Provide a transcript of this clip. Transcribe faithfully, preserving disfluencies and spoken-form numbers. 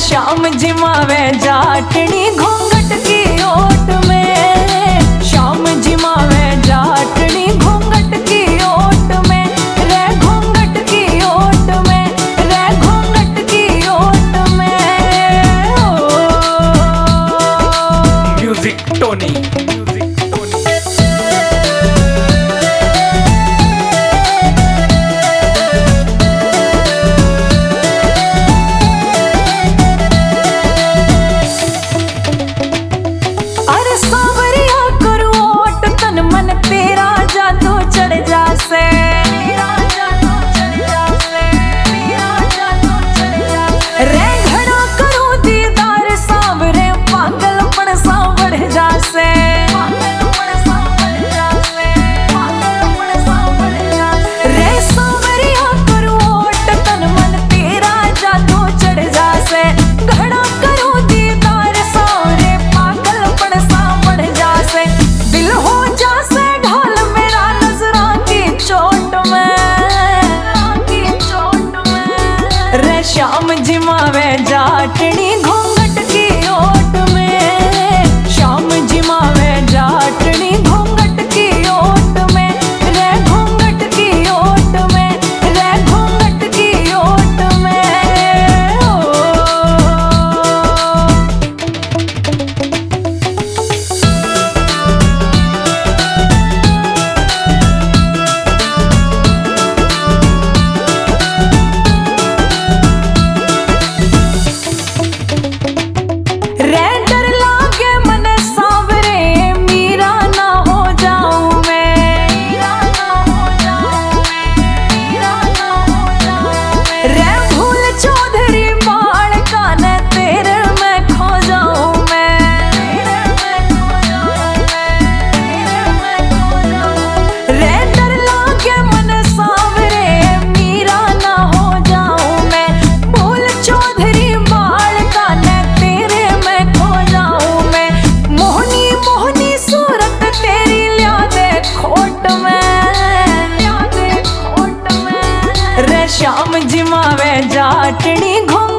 श्याम जिमावे जाटनी घूंघट की ओट में, श्याम जिमावे जाटनी घूंघट की ओट में, रे घूंघट की ओट में, रे घूंघट की ओट में। Music Tony. श्याम जिमावे जाटनी घूंघट की ओट में, श्याम जिमावे जाटनी घूंघट की ओट में, रे घूंघट की ओट में, रे घूंघट की ओट में। श्याम जिमावे जाटनी घूंघट